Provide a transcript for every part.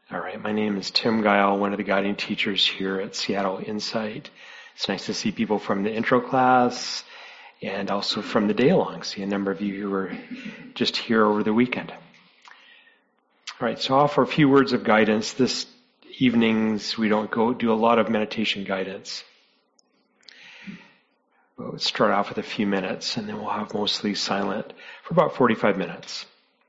All right, my name is Tim Guile, one of the guiding teachers here at Seattle Insight. It's nice to see people from the intro class and also from the day along. See a number of you who were just here over the weekend. All right, so I'll offer a few words of guidance. This evenings we don't do a lot of meditation guidance. We'll start off with a few minutes and then we'll have mostly silent for about 45 minutes.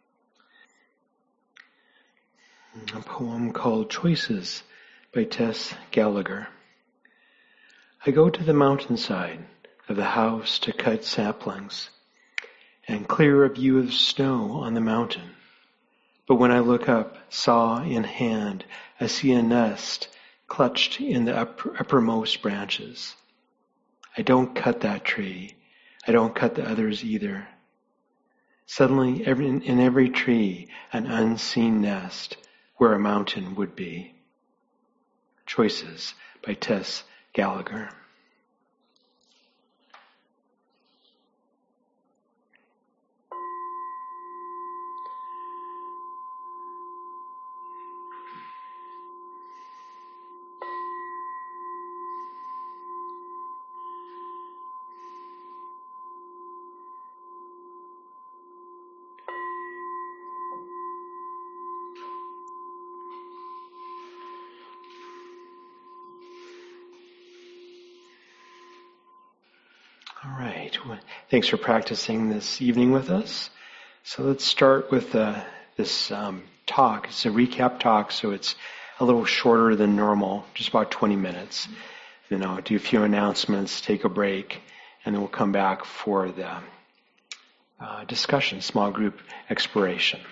A poem called Choices by Tess Gallagher. I go to the mountainside of the house to cut saplings and clear a view of snow on the mountain. But when I look up, saw in hand, I see a nest clutched in the uppermost branches. I don't cut that tree. I don't cut the others either. Suddenly, in every tree, an unseen nest where a mountain would be. Choices by Tess Gallagher. All right. Thanks for practicing this evening with us. So let's start with this talk. It's a recap talk, so it's a little shorter than normal, just about 20 minutes. Then I'll do a few announcements, take a break, and then we'll come back for the discussion, small group exploration.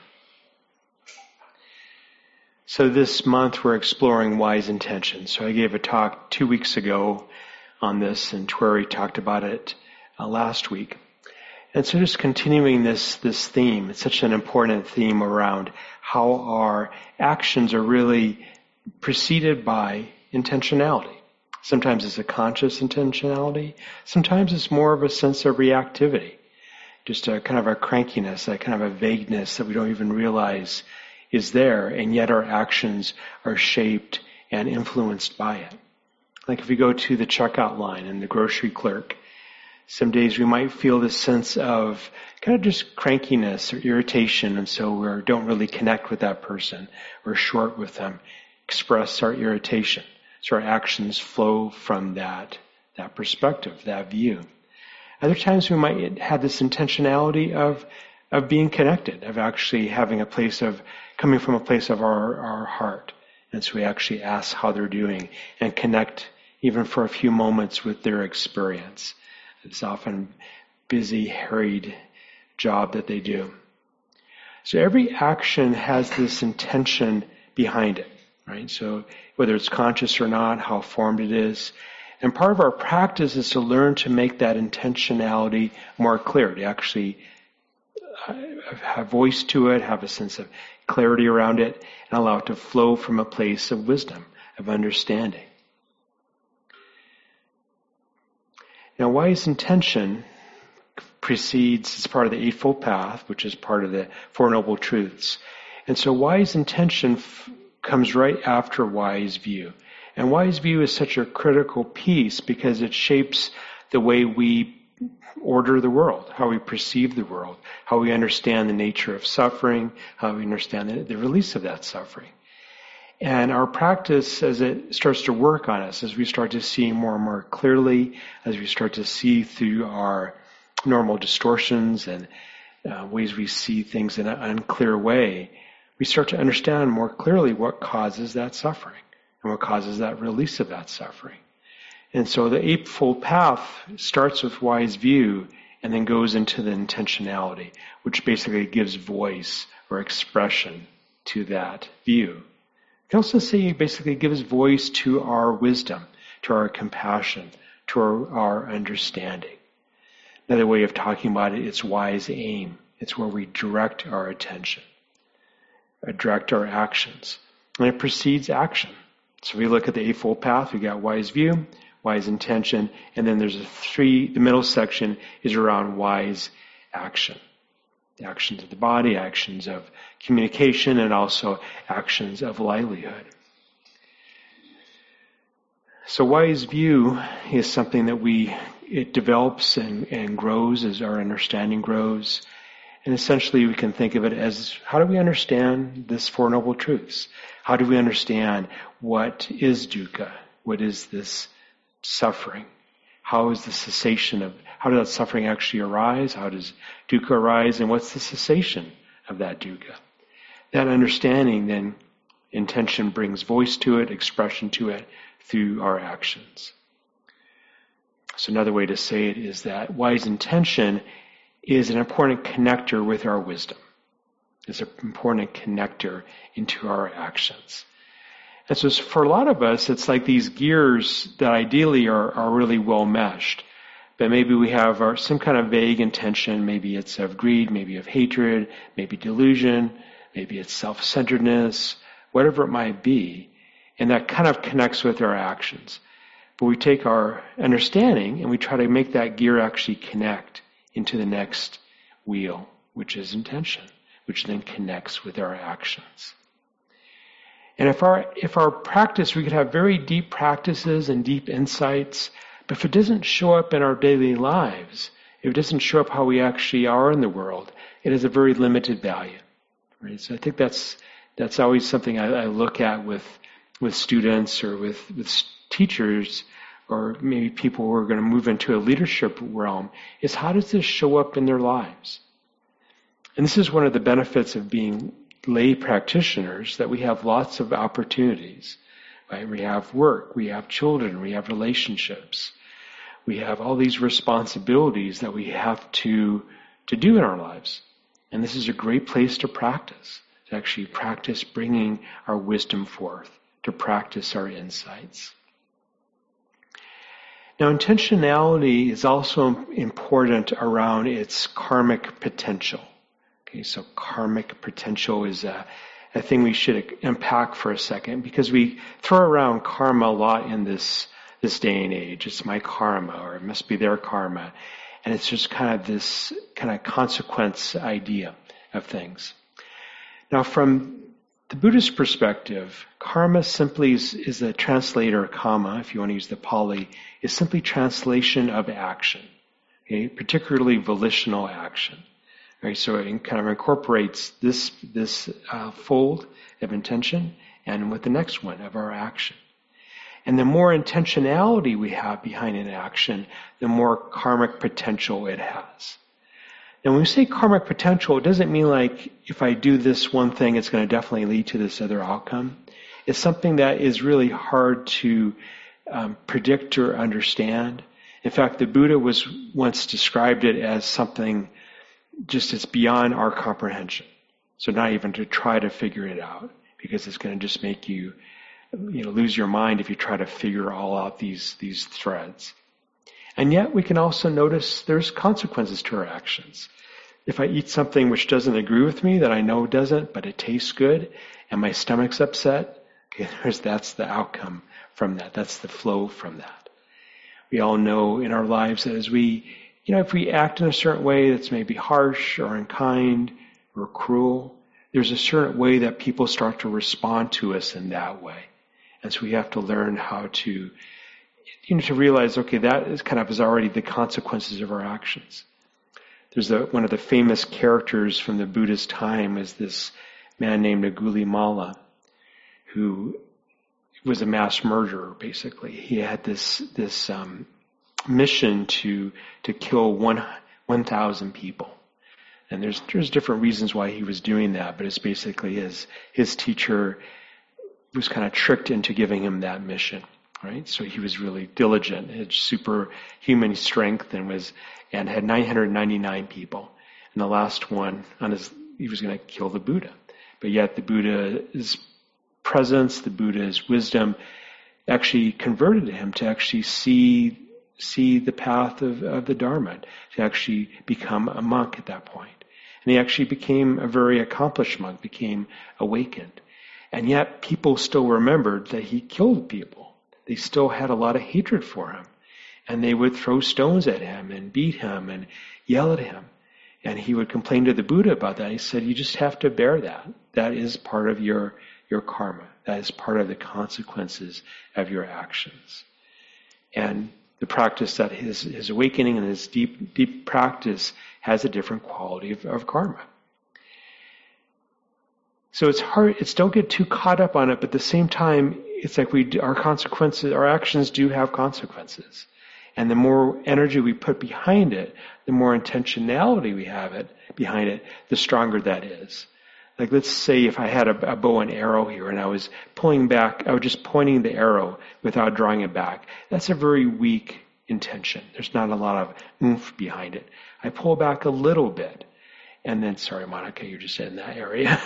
So this month we're exploring wise intentions. So I gave a talk 2 weeks ago on this, and Tweri talked about it last week. And so just continuing this theme, it's such an important theme around how our actions are really preceded by intentionality. Sometimes it's a conscious intentionality. Sometimes it's more of a sense of reactivity. Just a kind of a crankiness, a kind of a vagueness that we don't even realize is there, and yet our actions are shaped and influenced by it. Like if we go to the checkout line and the grocery clerk, some days we might feel this sense of kind of just crankiness or irritation, and so we don't really connect with that person or short with them, express our irritation. So our actions flow from that perspective, that view. Other times we might have this intentionality of being connected, of actually having a place of, coming from a place of our heart. And so we actually ask how they're doing and connect even for a few moments with their experience. It's often busy, harried job that they do. So every action has this intention behind it, right? So whether it's conscious or not, how formed it is. And part of our practice is to learn to make that intentionality more clear, to actually have voice to it, have a sense of clarity around it, and allow it to flow from a place of wisdom, of understanding. Now, wise intention precedes, it's part of the Eightfold Path, which is part of the Four Noble Truths. And so wise intention comes right after wise view. And wise view is such a critical piece because it shapes the way we order the world, how we perceive the world, how we understand the nature of suffering, how we understand the release of that suffering. And our practice, as it starts to work on us, as we start to see more and more clearly, as we start to see through our normal distortions and ways we see things in an unclear way, we start to understand more clearly what causes that suffering and what causes that release of that suffering. And so the Eightfold Path starts with wise view and then goes into the intentionality, which basically gives voice or expression to that view. You can also say it basically gives voice to our wisdom, to our compassion, to our understanding. Another way of talking about it, it's wise aim. It's where we direct our attention, direct our actions. And it precedes action. So if we look at the Eightfold Path, we got wise view, wise intention, and then there's the middle section is around wise action. actions of the body, actions of communication, and also actions of livelihood. So wise view is something that it develops and grows as our understanding grows. And essentially we can think of it as, how do we understand this Four Noble Truths? How do we understand what is dukkha? What is this suffering? How is the cessation how does that suffering actually arise? How does dukkha arise? And what's the cessation of that dukkha? That understanding, then, intention brings voice to it, expression to it, through our actions. So another way to say it is that wise intention is an important connector with our wisdom. It's an important connector into our actions. And so for a lot of us, it's like these gears that ideally are really well meshed. But maybe we have some kind of vague intention. Maybe it's of greed, maybe of hatred, maybe delusion, maybe it's self-centeredness, whatever it might be. And that kind of connects with our actions. But we take our understanding and we try to make that gear actually connect into the next wheel, which is intention, which then connects with our actions. And if our practice, we could have very deep practices and deep insights, but if it doesn't show up in our daily lives, if it doesn't show up how we actually are in the world, it has a very limited value. Right? So I think that's always something I look at with students or with teachers, or maybe people who are going to move into a leadership realm, is how does this show up in their lives? And this is one of the benefits of being lay practitioners, that we have lots of opportunities. Right? We have work, we have children, we have relationships. We have all these responsibilities that we have to do in our lives. And this is a great place to actually practice bringing our wisdom forth, to practice our insights. Now, intentionality is also important around its karmic potential. Okay, so karmic potential is a thing we should unpack for a second, because we throw around karma a lot in this day and age. It's my karma, or it must be their karma. And it's just kind of this kind of consequence idea of things. Now, from the Buddhist perspective, karma simply is a translator, kama, if you want to use the Pali, is simply translation of action, okay? Particularly volitional action. Right? So it kind of incorporates this fold of intention and with the next one of our action. And the more intentionality we have behind an action, the more karmic potential it has. Now, when we say karmic potential, it doesn't mean like if I do this one thing, it's going to definitely lead to this other outcome. It's something that is really hard to predict or understand. In fact, the Buddha once described it as something just it's beyond our comprehension. So not even to try to figure it out, because it's going to just make you lose your mind if you try to figure all out these threads. And yet we can also notice there's consequences to our actions. If I eat something which doesn't agree with me, that I know doesn't, but it tastes good, and my stomach's upset, okay, that's the outcome from that. That's the flow from that. We all know in our lives that as if we act in a certain way that's maybe harsh or unkind or cruel, there's a certain way that people start to respond to us in that way. And so we have to learn how to realize, okay, that is already the consequences of our actions. There's one of the famous characters from the Buddha's time is this man named Angulimala, who was a mass murderer, basically. He had this mission to kill 1,000 people. And there's different reasons why he was doing that, but it's basically his teacher was kind of tricked into giving him that mission, right? So he was really diligent, had superhuman strength, and had 999 people. And the last one he was going to kill the Buddha. But yet the Buddha's presence, the Buddha's wisdom actually converted him to actually see the path of the Dharma, to actually become a monk at that point. And he actually became a very accomplished monk, became awakened. And yet people still remembered that he killed people. They still had a lot of hatred for him. And they would throw stones at him and beat him and yell at him. And he would complain to the Buddha about that. He said, you just have to bear that. That is part of your karma. That is part of the consequences of your actions. And the practice that his awakening and his deep practice has a different quality of karma. So it's hard, don't get too caught up on it, but at the same time, it's like our actions do have consequences. And the more energy we put behind it, the more intentionality we have behind it, the stronger that is. Like let's say if I had a bow and arrow here and I was pulling back, I was just pointing the arrow without drawing it back. That's a very weak intention. There's not a lot of oomph behind it. I pull back a little bit and then, sorry Monica, you're just in that area.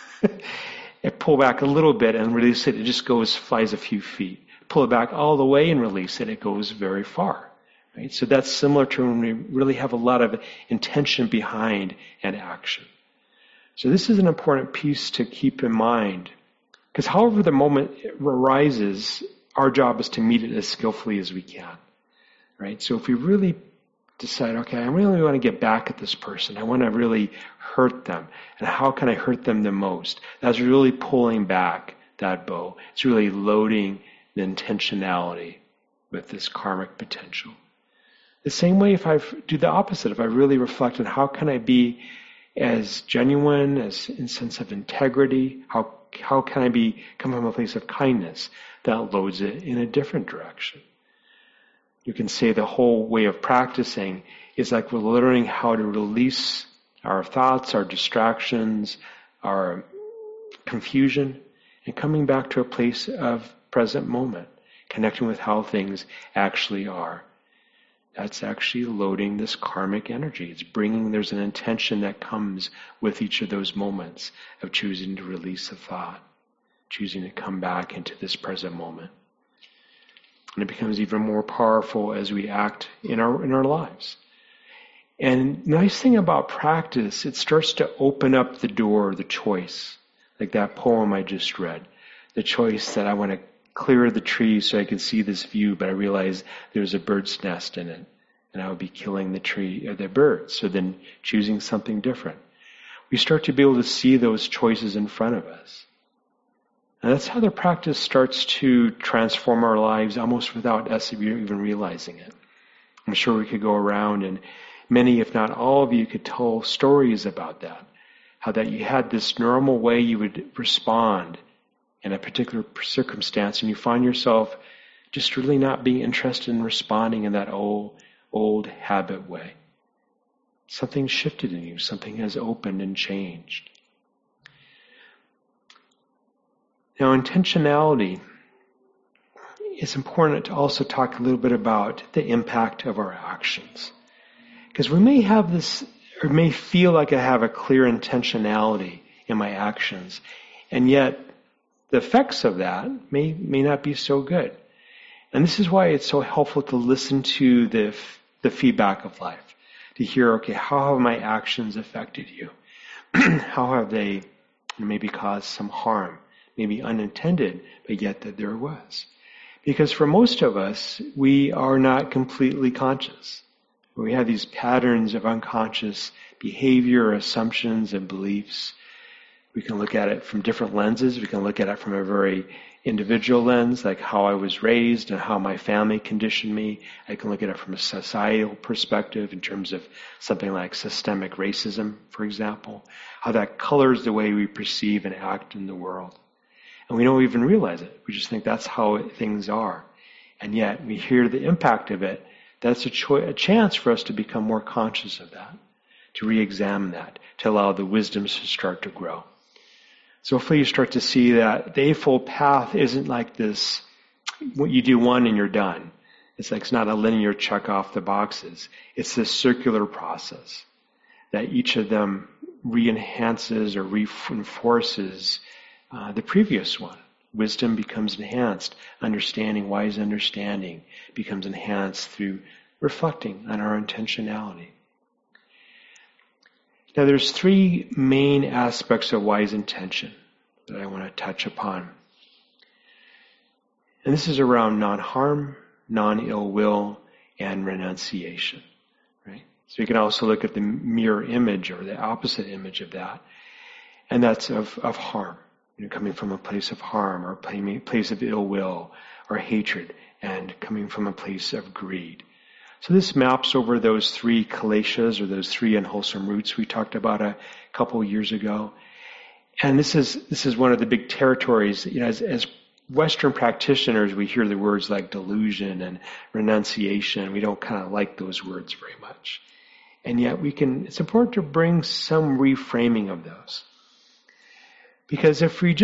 I pull back a little bit and release it, it just flies a few feet. Pull it back all the way and release it, it goes very far. Right? So that's similar to when we really have a lot of intention behind an action. So this is an important piece to keep in mind. Because however the moment arises, our job is to meet it as skillfully as we can. Right? So if we really decide, okay, I really want to get back at this person. I want to really hurt them. And how can I hurt them the most? That's really pulling back that bow. It's really loading the intentionality with this karmic potential. The same way if I do the opposite, if I really reflect on how can I be as genuine, as in sense of integrity, how can I come from a place of kindness, that loads it in a different direction. You can say the whole way of practicing is like we're learning how to release our thoughts, our distractions, our confusion, and coming back to a place of present moment, connecting with how things actually are. That's actually loading this karmic energy. It's there's an intention that comes with each of those moments of choosing to release a thought, choosing to come back into this present moment. And it becomes even more powerful as we act in our lives. And the nice thing about practice, it starts to open up the door, the choice. Like that poem I just read. The choice that I want to clear the tree so I can see this view, but I realize there's a bird's nest in it. And I would be killing the tree or the bird. So then choosing something different. We start to be able to see those choices in front of us. And that's how the practice starts to transform our lives almost without us even realizing it. I'm sure we could go around and many, if not all of you, could tell stories about that. How that you had this normal way you would respond in a particular circumstance and you find yourself just really not being interested in responding in that old habit way. Something shifted in you. Something has opened and changed. Now, intentionality, it's important to also talk a little bit about the impact of our actions. Because we may have this, or may feel like I have a clear intentionality in my actions, and yet the effects of that may not be so good. And this is why it's so helpful to listen to the feedback of life. To hear, okay, how have my actions affected you? How have they maybe caused some harm? Maybe unintended, but yet that there was. Because for most of us, we are not completely conscious. We have these patterns of unconscious behavior, assumptions, and beliefs. We can look at it from different lenses. We can look at it from a very individual lens, like how I was raised and how my family conditioned me. I can look at it from a societal perspective in terms of something like systemic racism, for example, how that colors the way we perceive and act in the world. And we don't even realize it. We just think that's how things are. And yet we hear the impact of it. That's a chance for us to become more conscious of that, to re-examine that, to allow the wisdoms to start to grow. So hopefully you start to see that the Eightfold Path isn't like this, what you do one and you're done. It's not a linear check off the boxes. It's this circular process that each of them re-enhances or reinforces the previous one. Wisdom becomes enhanced. Understanding, wise understanding, becomes enhanced through reflecting on our intentionality. Now there's three main aspects of wise intention that I want to touch upon. And this is around non-harm, non-ill will, and renunciation. Right? So you can also look at the mirror image or the opposite image of that. And that's of harm, coming from a place of harm or a place of ill will or hatred, and coming from a place of greed. So this maps over those three kileshas, or those three unwholesome roots we talked about a couple years ago. And this is one of the big territories. As Western practitioners, we hear the words like delusion and renunciation. We don't kind of like those words very much. And yet it's important to bring some reframing of those. Because if we're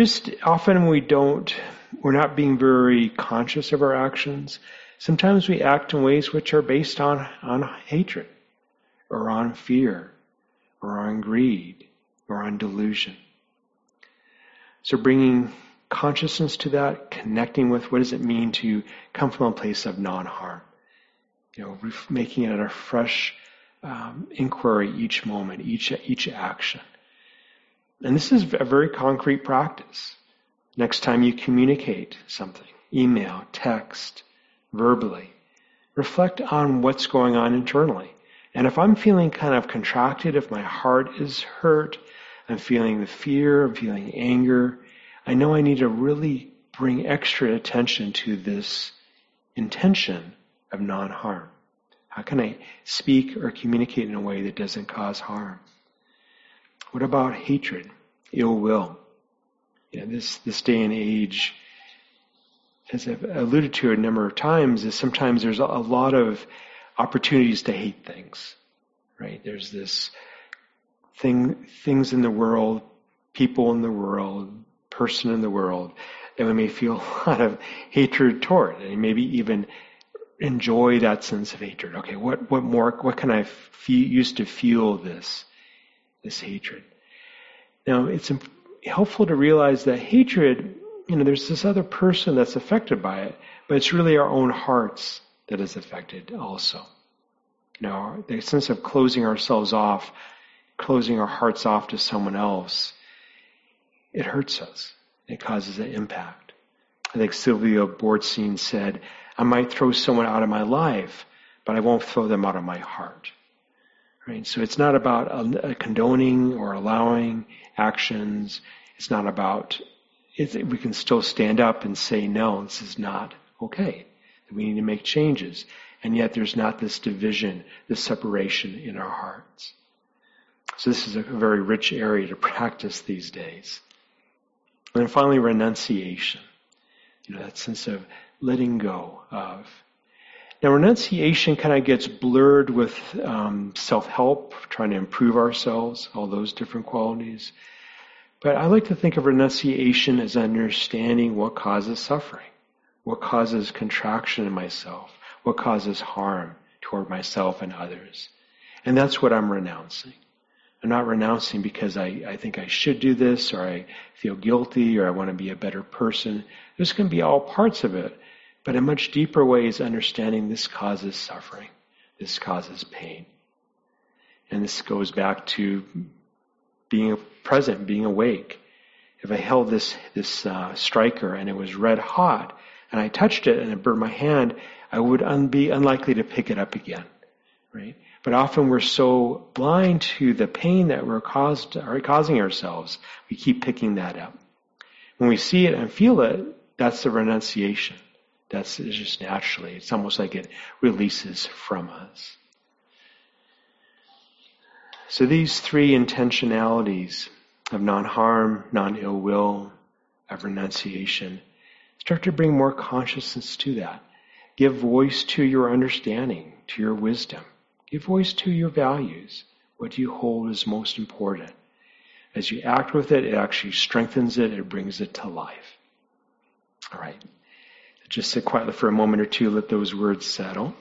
not being very conscious of our actions, sometimes we act in ways which are based on hatred, or on fear, or on greed, or on delusion. So bringing consciousness to that, connecting with what does it mean to come from a place of non-harm. Making it a fresh inquiry each moment, each action. And this is a very concrete practice. Next time you communicate something, email, text, verbally, reflect on what's going on internally. And if I'm feeling kind of contracted, if my heart is hurt, I'm feeling the fear, I'm feeling anger, I know I need to really bring extra attention to this intention of non-harm. How can I speak or communicate in a way that doesn't cause harm? What about hatred, ill will? This day and age, as I've alluded to a number of times, is sometimes there's a lot of opportunities to hate things, right? There's this things in the world, people in the world, person in the world, that we may feel a lot of hatred toward, and maybe even enjoy that sense of hatred. Okay, what can I use to feel this hatred? Now, it's helpful to realize that hatred, there's this other person that's affected by it, but it's really our own hearts that is affected also. The sense of closing ourselves off, closing our hearts off to someone else, it hurts us. It causes an impact. I think Sylvia Boorstein said, I might throw someone out of my life, but I won't throw them out of my heart. Right? So it's not about condoning or allowing actions. It's not about, we can still stand up and say, no, this is not okay. We need to make changes. And yet there's not this division, this separation in our hearts. So this is a very rich area to practice these days. And then finally, renunciation. That sense of letting go of. Now, renunciation kind of gets blurred with self-help, trying to improve ourselves, all those different qualities. But I like to think of renunciation as understanding what causes suffering, what causes contraction in myself, what causes harm toward myself and others. And that's what I'm renouncing. I'm not renouncing because I think I should do this, or I feel guilty, or I want to be a better person. This can be all parts of it, but a much deeper way is understanding this causes suffering. This causes pain. And this goes back to being present, being awake. If I held this striker and it was red hot, and I touched it and it burned my hand, I would be unlikely to pick it up again, right? But often we're so blind to the pain that we're causing ourselves, we keep picking that up. When we see it and feel it, that's the renunciation. It's just naturally. It's almost like it releases from us. So these three intentionalities of non-harm, non-ill will, of renunciation, start to bring more consciousness to that. Give voice to your understanding, to your wisdom. Give voice to your values. What do you hold as most important? As you act with it, it actually strengthens it, it brings it to life. All right. Just sit quietly for a moment or two, let those words settle.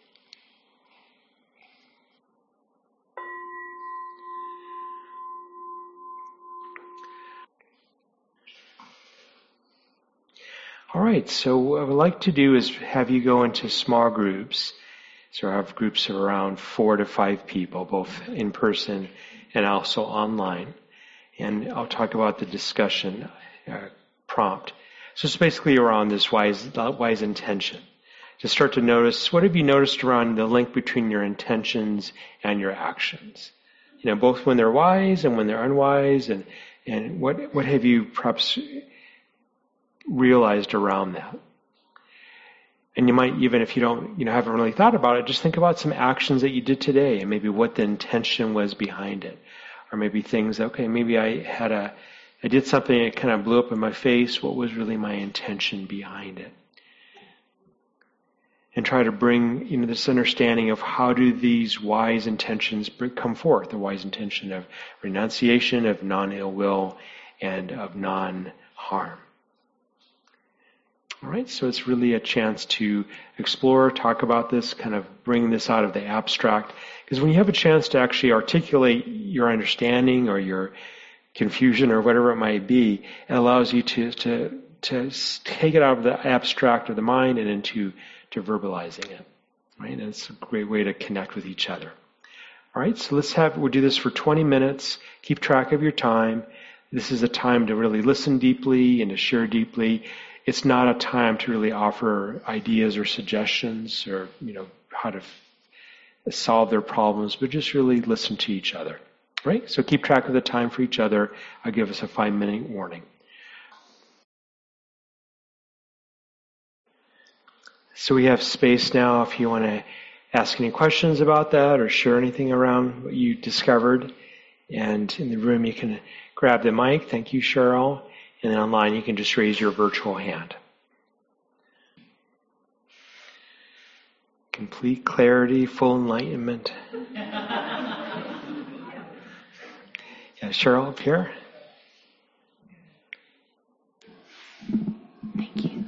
All right, so what I would like to do is have you go into small groups. So I have groups of around 4 to 5 people, both in person and also online. And I'll talk about the discussion prompt. So it's basically around this wise intention. to start to notice, what have you noticed around the link between your intentions and your actions? Both when they're wise and when they're unwise, and what have you perhaps realized around that? And you might, even if you don't, haven't really thought about it, just think about some actions that you did today and maybe what the intention was behind it. Or maybe things, okay, maybe I did something and it kind of blew up in my face. What was really my intention behind it? And try to bring, this understanding of how do these wise intentions come forth, the wise intention of renunciation, of non-ill will, and of non-harm. All right, so it's really a chance to explore, talk about this, kind of bring this out of the abstract. Because when you have a chance to actually articulate your understanding or your confusion or whatever it might be, it allows you to take it out of the abstract of the mind and into verbalizing it. Right, and it's a great way to connect with each other. All right, so we'll do this for 20 minutes. Keep track of your time. This is a time to really listen deeply and to share deeply. It's not a time to really offer ideas or suggestions or, how to solve their problems, but just really listen to each other. Right? So keep track of the time for each other. I'll give us a 5-minute warning. So we have space now if you want to ask any questions about that or share anything around what you discovered. And in the room you can grab the mic. Thank you, Cheryl. And then online you can just raise your virtual hand. Complete clarity, full enlightenment. Yeah, Cheryl up here. Thank you.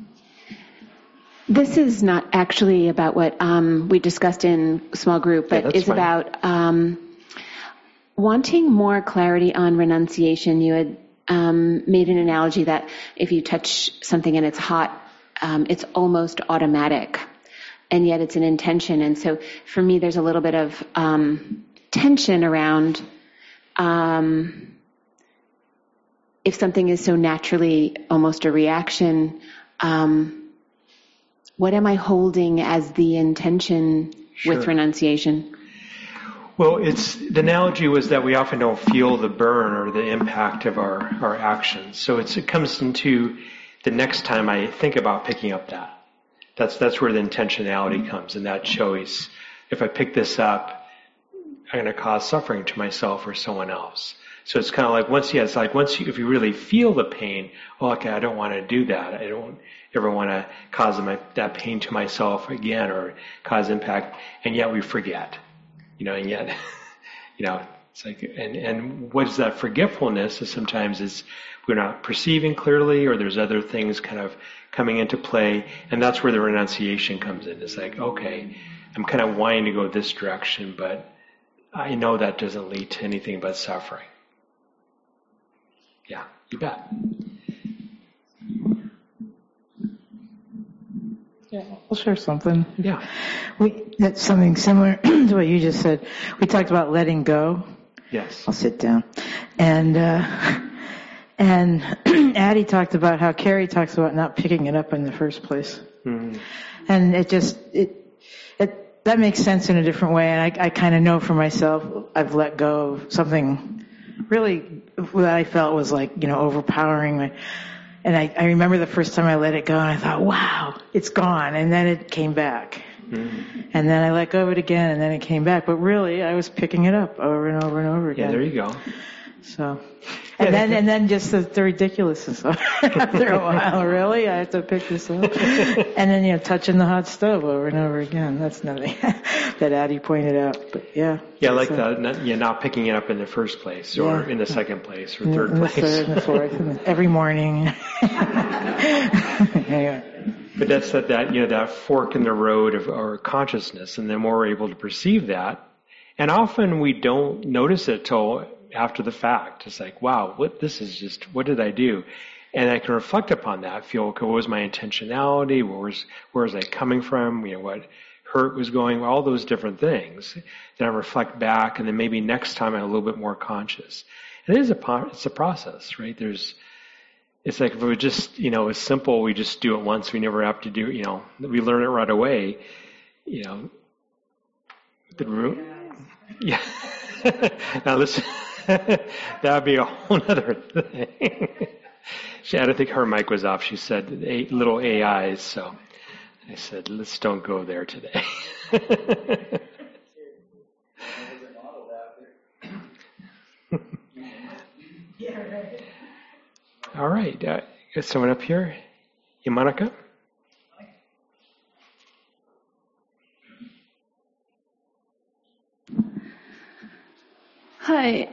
This is not actually about what we discussed in small group, but is about wanting more clarity on renunciation. You had made an analogy that if you touch something and it's hot, it's almost automatic, and yet it's an intention. And so for me, there's a little bit of tension around if something is so naturally almost a reaction, what am I holding as the intention with renunciation? Well, the analogy was that we often don't feel the burn or the impact of our actions. So it comes into the next time I think about picking up that. That's where the intentionality comes, and that choice. If I pick this up, I'm going to cause suffering to myself or someone else. So it's kind of like if you really feel the pain, okay, I don't want to do that. I don't ever want to cause that pain to myself again or cause impact, and yet we forget. And yet, it's like, and what is that forgetfulness? Is sometimes we're not perceiving clearly, or there's other things kind of coming into play, and that's where the renunciation comes in. It's like, okay, I'm kind of wanting to go this direction, but I know that doesn't lead to anything but suffering. Yeah, you bet. Yeah, I'll share something. Yeah. That's something similar to what you just said. We talked about letting go. Yes. I'll sit down. And Addie talked about how Carrie talks about not picking it up in the first place. Mm-hmm. And that makes sense in a different way. And I kind of know for myself, I've let go of something really that I felt was like, overpowering. And I remember the first time I let it go, and I thought, wow, it's gone. And then it came back. Mm-hmm. And then I let go of it again, and then it came back. But really, I was picking it up over and over and over again. Yeah, there you go. So, and then just the ridiculousness of after a while, really, I have to pick this up. And then, touching the hot stove over and over again. That's nothing that Addie pointed out, but yeah. Yeah, like that, not picking it up in the first place, or in the second place, or third place. The third and the fourth, and every morning. Anyway. But that's that fork in the road of our consciousness, and the more we're able to perceive that, and often we don't notice it till after the fact. It's like, wow, what did I do? And I can reflect upon that, feel, okay, what was my intentionality? Where was I coming from? What hurt was going, all those different things. Then I reflect back, and then maybe next time I'm a little bit more conscious. And it's a process, right? It's like if it was just, it's simple, we just do it once, we never have to do, we learn it right away, the root. Yeah. Now listen, that would be a whole other thing. I don't think her mic was off. She said little AIs, so I said, let's don't go there today. All right. Is someone up here? Monica? Hi.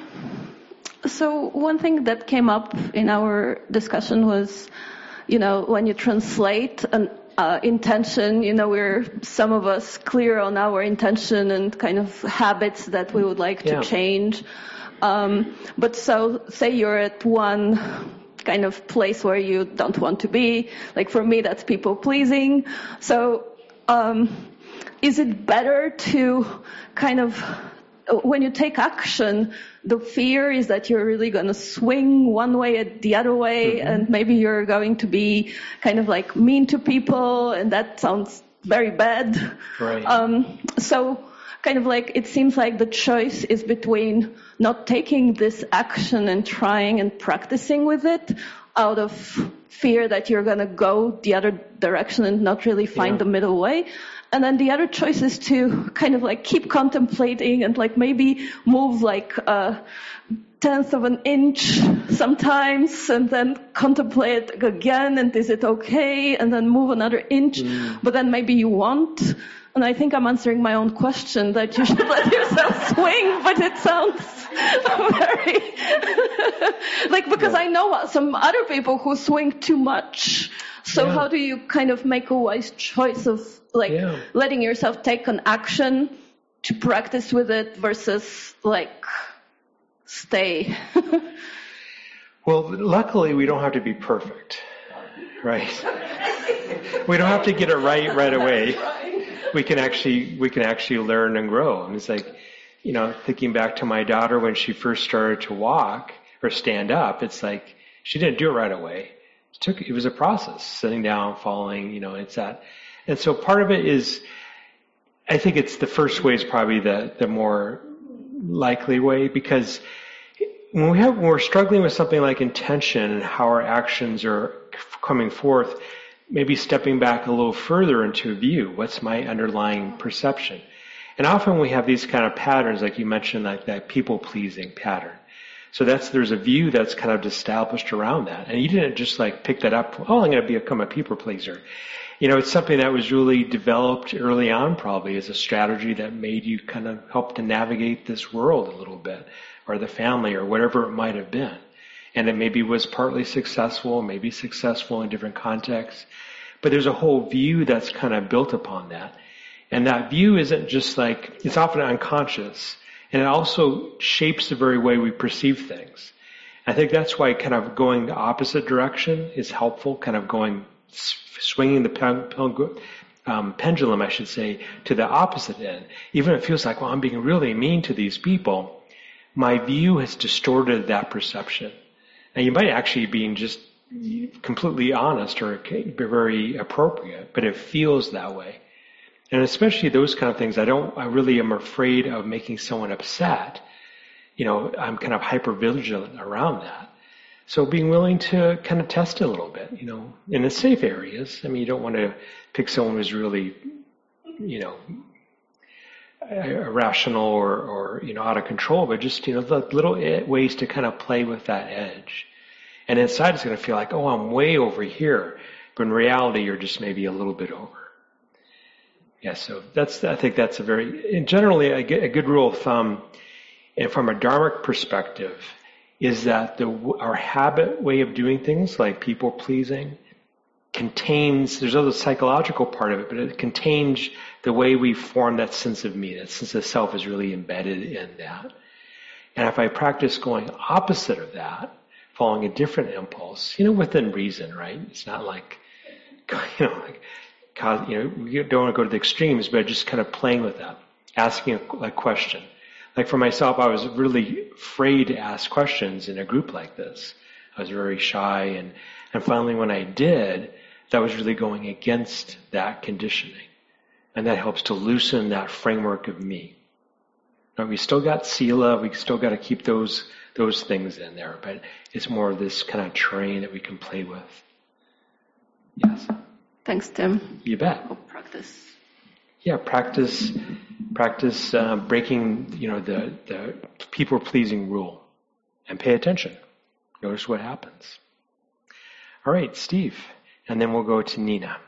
So one thing that came up in our discussion was, when you translate an intention, we're some of us clear on our intention and kind of habits that we would like to change. But so say you're at one kind of place where you don't want to be. Like for me, that's people pleasing. So is it better to kind of, when you take action, the fear is that you're really going to swing one way or the other way, and maybe you're going to be kind of like mean to people, and that sounds very bad. Right. So kind of like it seems like the choice is between not taking this action and trying and practicing with it out of fear that you're going to go the other direction and not really find the middle way. And then the other choice is to kind of like keep contemplating and like maybe move like a tenth of an inch sometimes and then contemplate again, and is it okay? And then move another inch, but then maybe you won't. And I think I'm answering my own question that you should let yourself swing, but it sounds very like, because I know some other people who swing too much. So how do you kind of make a wise choice of like letting yourself take an action to practice with it versus like stay? Well, luckily we don't have to be perfect, right? We don't have to get it right away. We can actually learn and grow. And it's like, thinking back to my daughter when she first started to walk or stand up, it's like she didn't do it right away. It was a process, sitting down, falling, it's that. And so part of it is, I think it's the first way is probably the more likely way, because when we're struggling with something like intention and how our actions are coming forth, maybe stepping back a little further into view, what's my underlying perception? And often we have these kind of patterns, like you mentioned, like that people-pleasing pattern. So there's a view that's kind of established around that. And you didn't just like pick that up, I'm going to become a people pleaser. It's something that was really developed early on, probably as a strategy that made you kind of help to navigate this world a little bit, or the family, or whatever it might have been. And it maybe was partly successful, maybe successful in different contexts. But there's a whole view that's kind of built upon that. And that view isn't just like, it's often unconscious. And it also shapes the very way we perceive things. I think that's why kind of going the opposite direction is helpful, kind of swinging the pendulum, I should say, to the opposite end. Even if it feels like, well, I'm being really mean to these people, my view has distorted that perception. And you might actually be just completely honest or very appropriate, but it feels that way. And especially those kind of things, I really am afraid of making someone upset. I'm kind of hyper vigilant around that. So being willing to kind of test it a little bit, in the safe areas. I mean, you don't want to pick someone who's really, irrational or out of control, but just, the little ways to kind of play with that edge. And inside it's going to feel like, oh, I'm way over here. But in reality, you're just maybe a little bit over. Yeah, so I think that's generally a good rule of thumb, and from a dharmic perspective, is that our habit way of doing things, like people pleasing, there's a psychological part of it, but it contains the way we form that sense of me. That sense of self is really embedded in that. And if I practice going opposite of that, following a different impulse, within reason, right? It's not like, we don't want to go to the extremes, but just kind of playing with that, asking a question. Like for myself, I was really afraid to ask questions in a group like this. I was very shy, and finally when I did, that was really going against that conditioning. And that helps to loosen that framework of me. Now, we still got sila, we still got to keep those things in there, but it's more of this kind of terrain that we can play with. Yes. Thanks, Tim. You bet. We'll practice. Yeah, practice breaking, the people-pleasing rule, and pay attention. Notice what happens. All right, Steve, and then we'll go to Nina.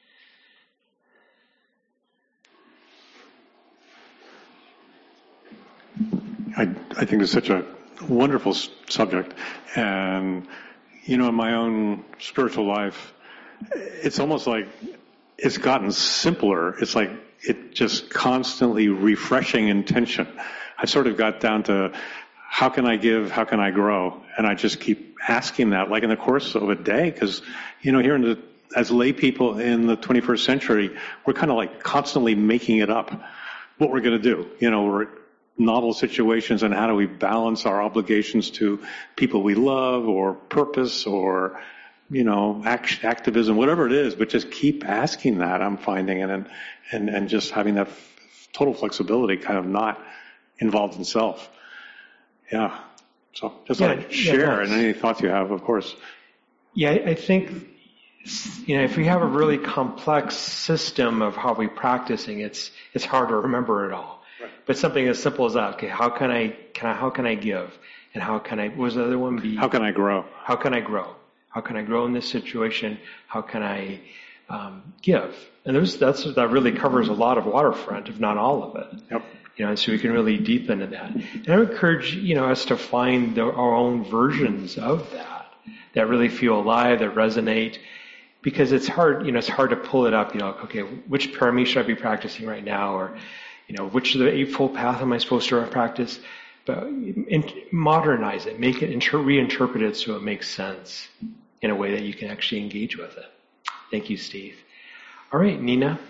I think it's such a wonderful subject, and in my own spiritual life, it's almost like it's gotten simpler. It's like it just constantly refreshing intention. I sort of got down to how can I give, how can I grow, and I just keep asking that, like in the course of a day, because here as lay people in the 21st century, we're kind of like constantly making it up what we're going to do. We're novel situations, and how do we balance our obligations to people we love, or purpose, or activism, whatever it is, but just keep asking that, I'm finding, and just having that total flexibility, kind of not involved in self. Yeah. So just share, and any thoughts you have, of course. Yeah, I think, if we have a really complex system of how we're practicing, it's hard to remember it all. Right. But something as simple as that, okay, how can I give? And what was the other one? How can I grow? How can I grow? How can I grow in this situation? How can I give? And that really covers a lot of waterfront, if not all of it. Yep. And so we can really deepen into that. And I would encourage, us to find our own versions of that really feel alive, that resonate, because it's hard, it's hard to pull it up, okay, which parami should I be practicing right now? Or, which of the Eightfold Path am I supposed to practice? But modernize it, make it, reinterpret it so it makes sense in a way that you can actually engage with it. Thank you, Steve. All right, Nina.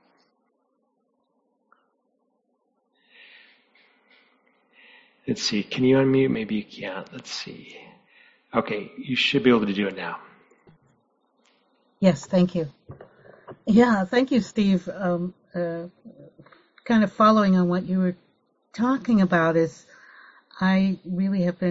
Let's see. Can you unmute? Maybe you can't. Let's see. Okay, you should be able to do it now. Yes, thank you. Yeah, thank you, Steve. Kind of following on what you were talking about is I really have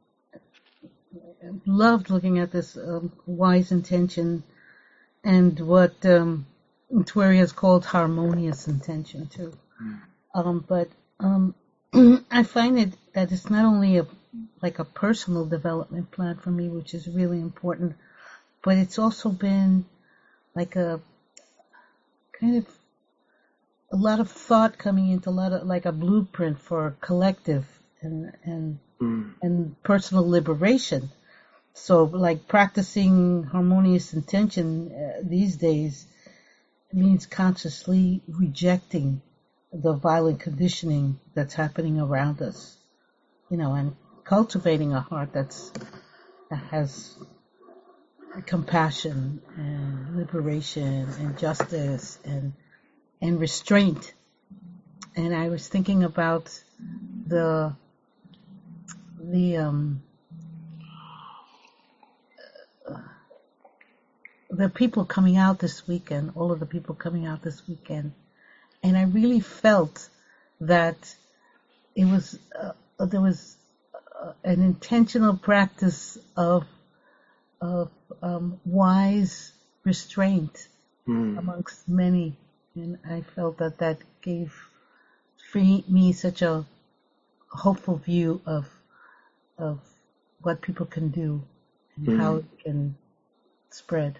loved looking at this wise intention and what Tweri has called harmonious intention too. But I find that it's not only a personal development plan for me, which is really important, but it's also been like a kind of a lot of thought coming into a blueprint for collective and personal liberation. So practicing harmonious intention these days means consciously rejecting the violent conditioning that's happening around us, and cultivating a heart that has compassion and liberation and justice and restraint. And I was thinking about the people coming out this weekend, all of the people coming out this weekend, and I really felt that it was there was an intentional practice of wise restraint amongst many, and I felt that gave me such a hopeful view of what people can do and how it can spread.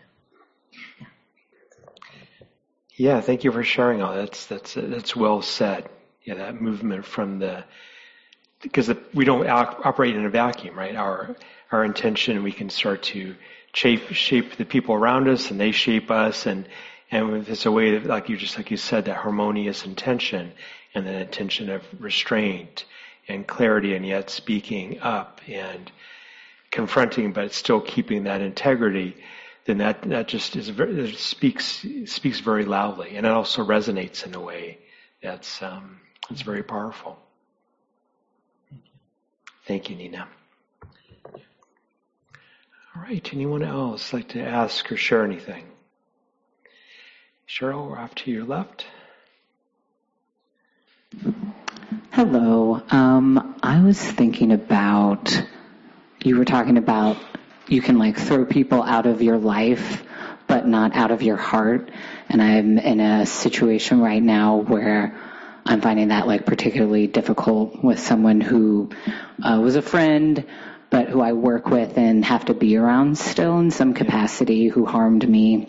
Yeah, thank you for sharing all that. That's well said. Yeah, that movement from because we don't operate in a vacuum, right? Our intention, we can start to shape the people around us, and they shape us, and if it's a way that, like you said, that harmonious intention, and that intention of restraint and clarity, and yet speaking up and confronting, but still keeping that integrity, then that just speaks very loudly, and it also resonates in a way that's very powerful. Thank you, Nina. All right, anyone else like to ask or share anything? Cheryl, we're off to your left. Hello. I was thinking about, you were talking about you can like throw people out of your life, but not out of your heart. And I'm in a situation right now where I'm finding that like particularly difficult with someone who was a friend, but who I work with and have to be around still in some capacity, who harmed me.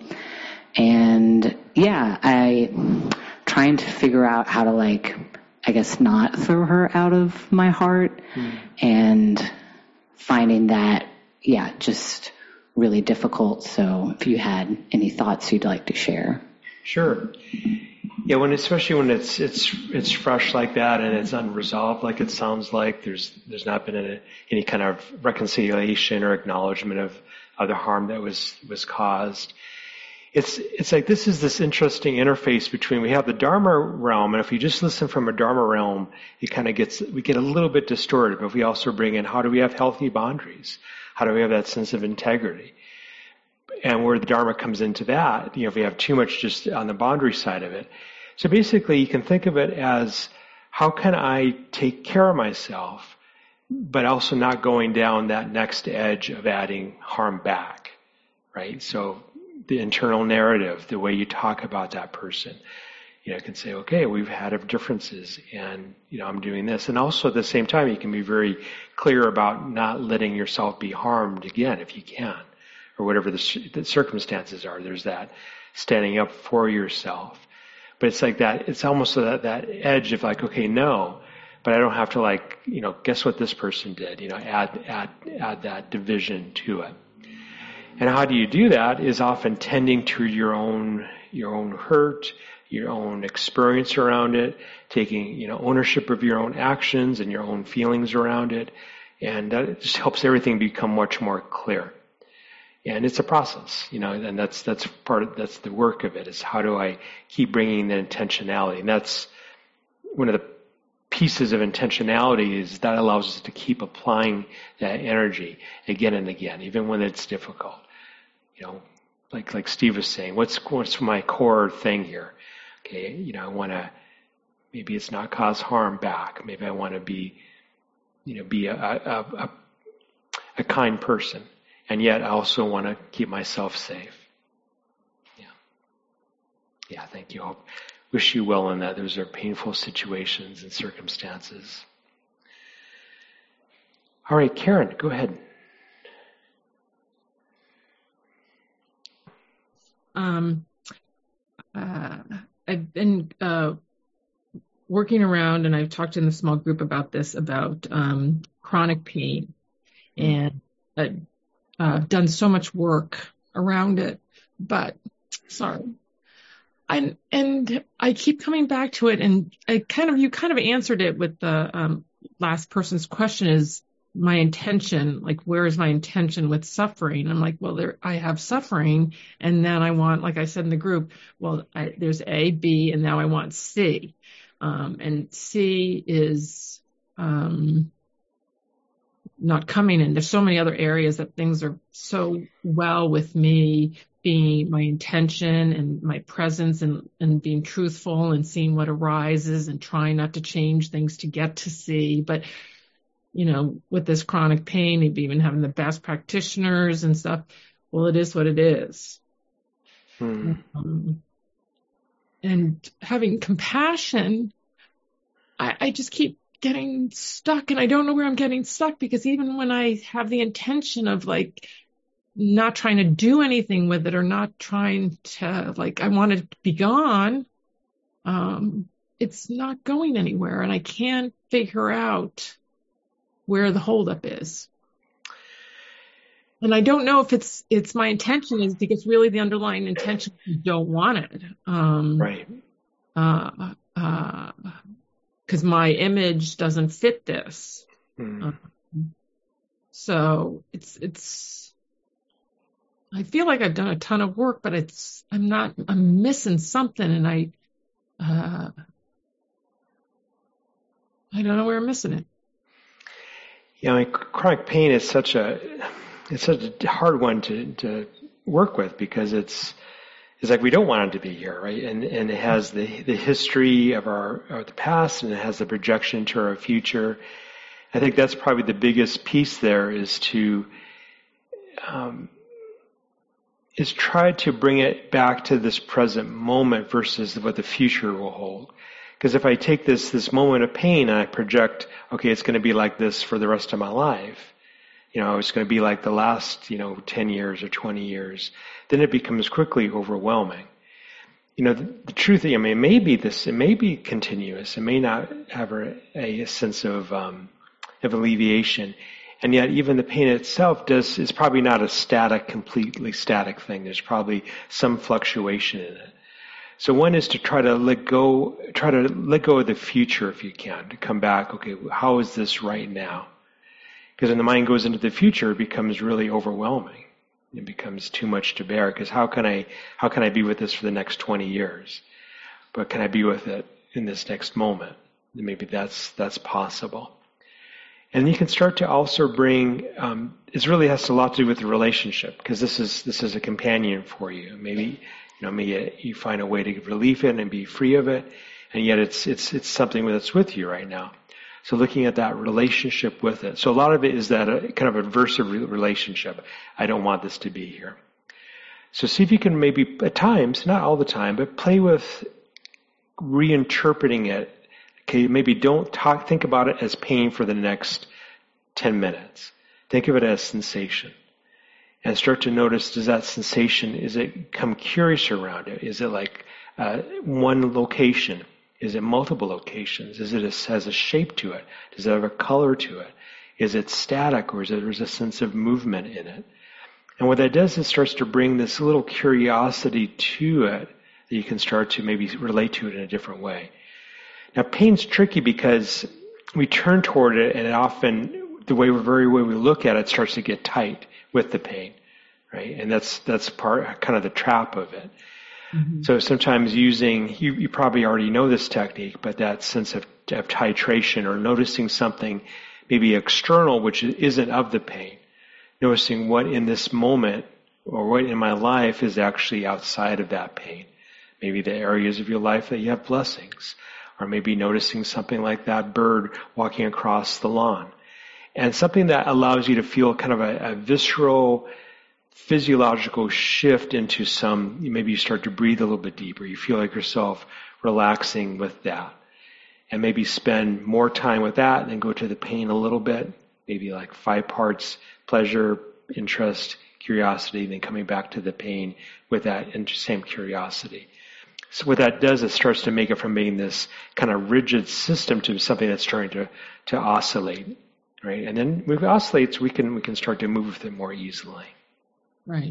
And yeah, I trying to figure out how to like, I guess, not throw her out of my heart, and finding that, yeah, just really difficult. So if you had any thoughts you'd like to share. Sure. Yeah, especially when it's fresh like that and it's unresolved, like it sounds like there's not been any kind of reconciliation or acknowledgement of the harm that was caused. It's like this is this interesting interface between, we have the Dharma realm, and if you just listen from a Dharma realm, we get a little bit distorted, but we also bring in, how do we have healthy boundaries? How do we have that sense of integrity? And where the Dharma comes into that, if we have too much just on the boundary side of it. So basically you can think of it as, how can I take care of myself, but also not going down that next edge of adding harm back, right? So the internal narrative, the way you talk about that person, can say, okay, we've had differences and, I'm doing this. And also at the same time, you can be very clear about not letting yourself be harmed again if you can, or whatever the circumstances are. There's that standing up for yourself. But it's like that, it's almost that edge of like, okay, no, but I don't have to like, guess what this person did, add that division to it. And how do you do that is often tending to your own hurt, your own experience around it, taking, ownership of your own actions and your own feelings around it. And that just helps everything become much more clear. And it's a process, and that's the work of it, is how do I keep bringing the intentionality? And that's one of the pieces of intentionality, is that allows us to keep applying that energy again and again, even when it's difficult. Like Steve was saying, what's my core thing here? Okay, I want to, maybe it's not cause harm back. Maybe I want to be a kind person, and yet I also want to keep myself safe. Yeah. Thank you. Wish you well in that. Those are painful situations and circumstances. All right, Karen, go ahead. I've been working around, and I've talked in the small group about this, about chronic pain, and I've done so much work around it, but sorry. And I keep coming back to it, and you kind of answered it with the last person's question, is my intention, like, where is my intention with suffering? I'm like, well, I have suffering, and then I want, like I said in the group, well, there's A, B, and now I want C. And C is not coming in. There's so many other areas that things are so well with me, being my intention and my presence, and being truthful and seeing what arises and trying not to change things to get to C. But with this chronic pain, even having the best practitioners and stuff, well, it is what it is. And having compassion, I just keep getting stuck, and I don't know where I'm getting stuck, because even when I have the intention of like not trying to do anything with it, or not trying to, like, I want it to be gone, it's not going anywhere, and I can't figure out where the holdup is. And I don't know if it's my intention is because really the underlying intention is you don't want it. Right. Because my image doesn't fit this. So it's, I feel like I've done a ton of work, but I'm missing something, and I don't know where I'm missing it. Yeah, chronic pain is such such a hard one to work with, because it's like we don't want it to be here, right? And it has the history of the past, and it has the projection to our future. I think that's probably the biggest piece there, is to try to bring it back to this present moment versus what the future will hold. Because if I take this moment of pain and I project, okay, it's going to be like this for the rest of my life, it's going to be like the last, 10 years or 20 years, then it becomes quickly overwhelming. The truth, it may be continuous. It may not have a sense of alleviation. And yet even the pain itself is probably not a completely static thing. There's probably some fluctuation in it. So one is to try to let go of the future if you can, to come back, okay, how is this right now? Because when the mind goes into the future, it becomes really overwhelming. It becomes too much to bear, because how can I be with this for the next 20 years? But can I be with it in this next moment? And maybe that's possible. And you can start to also bring, it really has a lot to do with the relationship, because this is a companion for you. Maybe you find a way to relieve it and be free of it, and yet it's something that's with you right now. So looking at that relationship with it. So a lot of it is that kind of aversive relationship. I don't want this to be here. So see if you can maybe at times, not all the time, but play with reinterpreting it. Okay, maybe don't think about it as pain for the next 10 minutes. Think of it as sensation. And start to notice, does that sensation, is it come curious around it? Is it like one location? Is it multiple locations? Has a shape to it? Does it have a color to it? Is it static, or there's a sense of movement in it? And what that does is starts to bring this little curiosity to it that you can start to maybe relate to it in a different way. Now, pain's tricky because we turn toward it, and often the very way we look at it starts to get tight with the pain, right? And that's kind of the trap of it. Mm-hmm. So sometimes you probably already know this technique, but that sense of titration, or noticing something maybe external which isn't of the pain, noticing what in this moment or what in my life is actually outside of that pain. Maybe the areas of your life that you have blessings, or maybe noticing something like that bird walking across the lawn. And something that allows you to feel kind of a visceral, physiological shift into maybe you start to breathe a little bit deeper. You feel like yourself relaxing with that. And maybe spend more time with that and then go to the pain a little bit. Maybe like 5 parts pleasure, interest, curiosity, then coming back to the pain with that same curiosity. So what that does, it starts to make it from being this kind of rigid system to something that's starting to oscillate. Right? And then when it oscillates, we can start to move with it more easily. Right.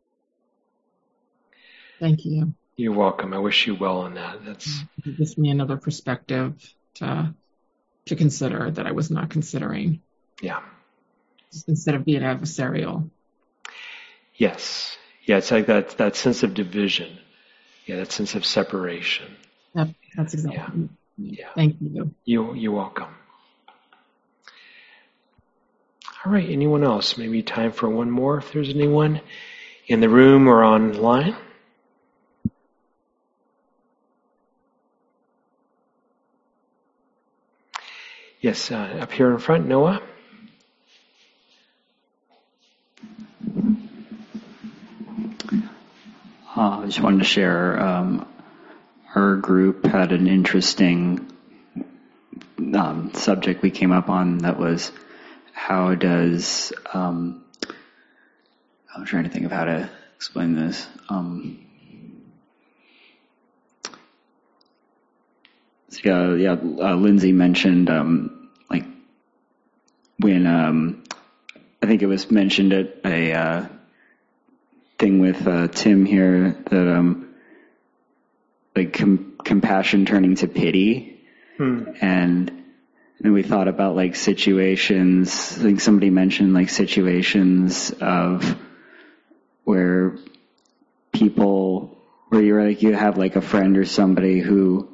Thank you. You're welcome. I wish you well on that. It gives me another perspective to consider that I was not considering. Yeah. Instead of being adversarial. Yes. Yeah, it's like that sense of division. Yeah, that sense of separation. That's exactly. Yeah. Thank you. You're welcome. All right, anyone else? Maybe time for one more if there's anyone in the room or online. Yes, up here in front, Noah. I just wanted to share, our group had an interesting subject we came up on that was how does, I'm trying to think of how to explain this. Lindsay mentioned, like when, I think it was mentioned at a thing with Tim here that like compassion turning to pity, and then we thought about like situations. I think somebody mentioned like situations of where you have like a friend or somebody who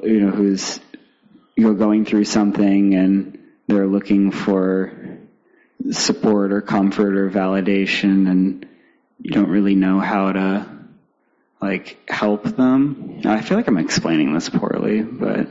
you're going through something and they're looking for support or comfort or validation, and you don't really know how to like help them. I feel like I'm explaining this poorly, but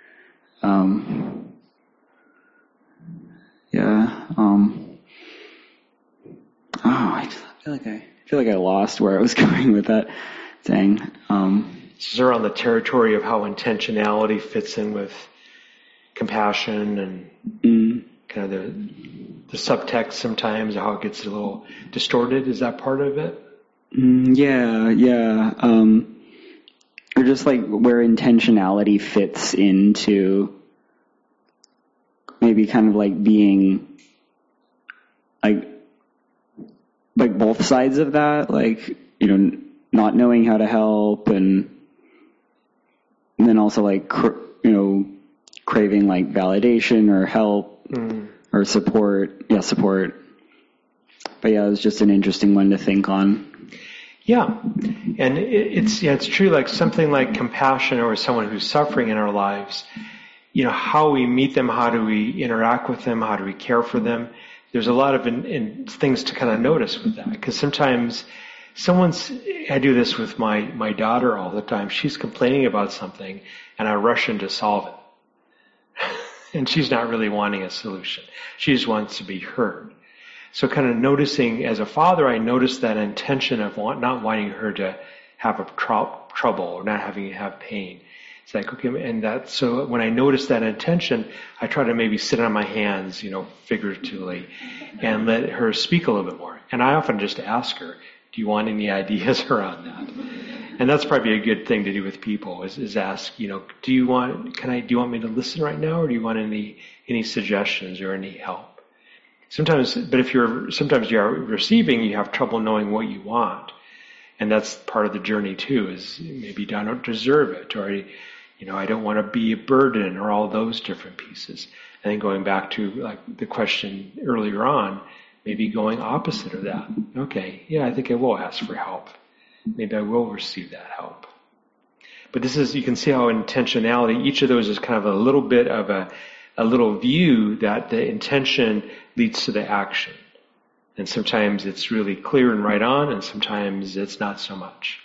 I feel like I lost where I was going with that thing. This is around the territory of how intentionality fits in with compassion and kind of the subtext sometimes, how it gets a little distorted. Is that part of it? Yeah. Or just like where intentionality fits into maybe kind of like being like both sides of that, like, you know, not knowing how to help and then also like, craving like validation or help or support. Yeah, support. But yeah, it was just an interesting one to think on. Yeah. And it's true, like something like compassion or someone who's suffering in our lives, you know, how we meet them, how do we interact with them, how do we care for them? There's a lot of things to kind of notice with that, because sometimes I do this with my daughter all the time. She's complaining about something and I rush in to solve it. And she's not really wanting a solution. She just wants to be heard. So kind of noticing, as a father, I notice that intention of not wanting her to have a trouble or not having to have pain. It's like, okay, so when I notice that intention, I try to maybe sit on my hands, you know, figuratively, and let her speak a little bit more. And I often just ask her, do you want any ideas around that? And that's probably a good thing to do with people is ask, you know, do you want me to listen right now, or do you want any suggestions or any help? Sometimes you're receiving, you have trouble knowing what you want. And that's part of the journey too, is maybe I don't deserve it, or, you know, I don't want to be a burden, or all those different pieces. And then going back to like the question earlier on, maybe going opposite of that. Okay, yeah, I think I will ask for help. Maybe I will receive that help. But you can see how intentionality, each of those is kind of a little bit of a little view that the intention leads to the action. And sometimes it's really clear and right on, and sometimes it's not so much.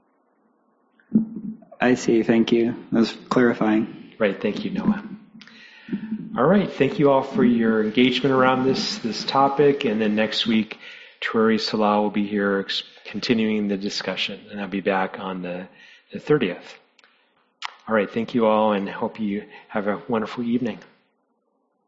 I see. Thank you. That was clarifying. Right. Thank you, Noah. All right. Thank you all for your engagement around this topic. And then next week, Tueri Salah will be here continuing the discussion, and I'll be back on the 30th. All right. Thank you all, and hope you have a wonderful evening.